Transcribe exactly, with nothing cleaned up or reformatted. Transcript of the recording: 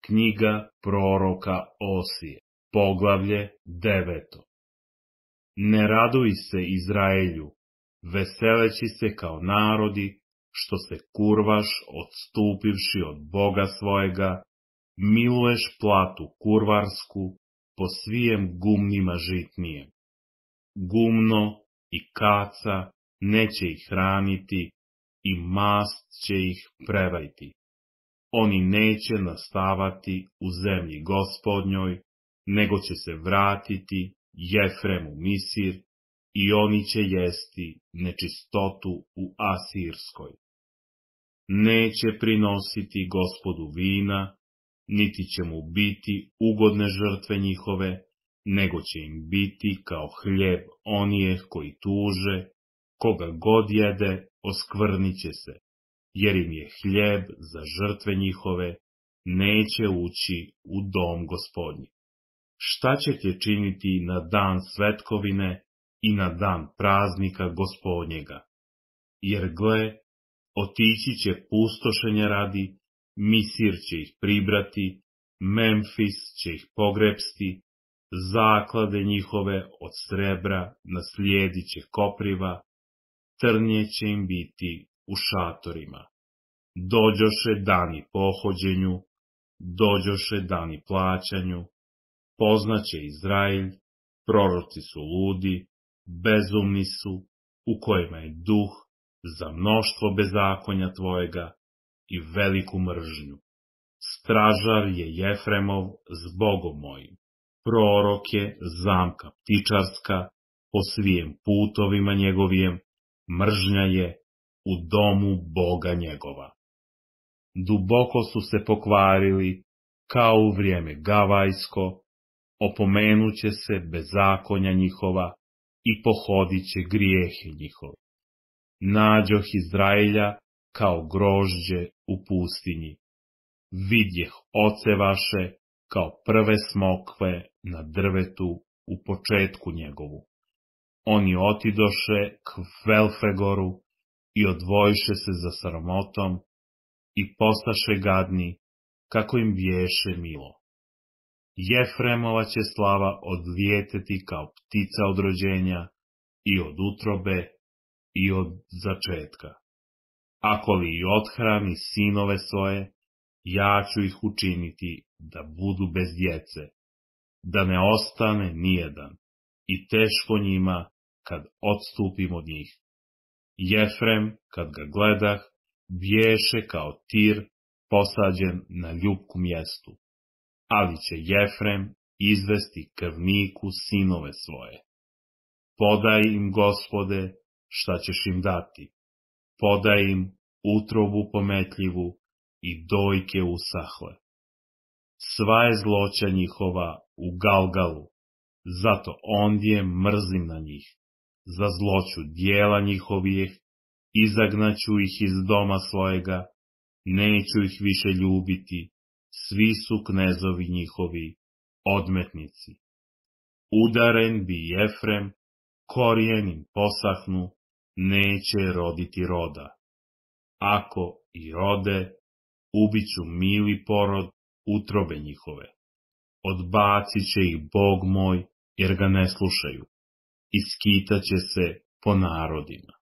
Knjiga proroka Osije, poglavlje deveto. Ne raduj se, Izraelju, veseleći se kao narodi, što se kurvaš odstupivši od Boga svojega, miluješ platu kurvarsku po svijem gumnima žitnijem. Gumno i kaca neće ih hraniti i mast će ih prevariti. Oni neće nastavati u zemlji Gospodnjoj, nego će se vratiti Jefremu Misir i oni će jesti nečistotu u Asirskoj. Neće prinositi Gospodu vina, niti će mu biti ugodne žrtve njihove, nego će im biti kao hljeb onijeh koji tuže, koga god jede oskvrnit će se, jer im je hljeb za žrtve njihove, neće ući u dom Gospodnji. Šta ćete činiti na dan svetkovine i na dan praznika Gospodnjega? Jer gle, otići će pustošenja radi, Misir će ih pribrati, Memfis će ih pogrepsti, zaklade njihove od srebra naslijedit će kopriva, trnje će im biti u šatorima. Dođoše dani pohođenju, dođoše dani plaćanju, poznaće Izrael, proroci su ludi, bezumni su, u kojima je duh za mnoštvo bezakonja tvojega i veliku mržnju. Stražar je Jefremov s Bogom mojim, prorok je zamka ptičarska, po svijem putovima njegovijem, mržnja je u domu Boga njegova. Duboko su se pokvarili, kao u vrijeme Gavajsko, opomenuće se bezakonja njihova i pohodit će grijehe njihove. Nađoh Izraelja kao grožđe u pustinji. Vidjeh oce vaše kao prve smokve na drvetu u početku njegovu. Oni otidoše k Velfegoru i odvojiše se za sramotom i postaše gadni, kako im biješe milo. Jefremova će slava odlijeteti kao ptica od rođenja i od utrobe i od začetka. Ako li i othrani sinove svoje, ja ću ih učiniti da budu bez djece, da ne ostane nijedan, i teško njima kad odstupim od njih. Jefrem, kad ga gledah, biješe kao tir posađen na ljupku mjestu, ali će Jefrem izvesti krvniku sinove svoje. Podaj im, Gospode, šta ćeš im dati, podaj im utrobu pometljivu i dojke usahle. Sva je zloća njihova u Galgalu, zato ondje mrzim na njih. Za zloću dijela njihovih izagnaću ih iz doma svojega, neću ih više ljubiti, svi su knezovi njihovi odmetnici. Udaren bi Jefrem, korijen im posahnu, neće roditi roda. Ako i rode, ubiću mili porod utrobe njihove. Odbacit će ih Bog moj, jer ga ne slušaju, i skitaće se po narodima.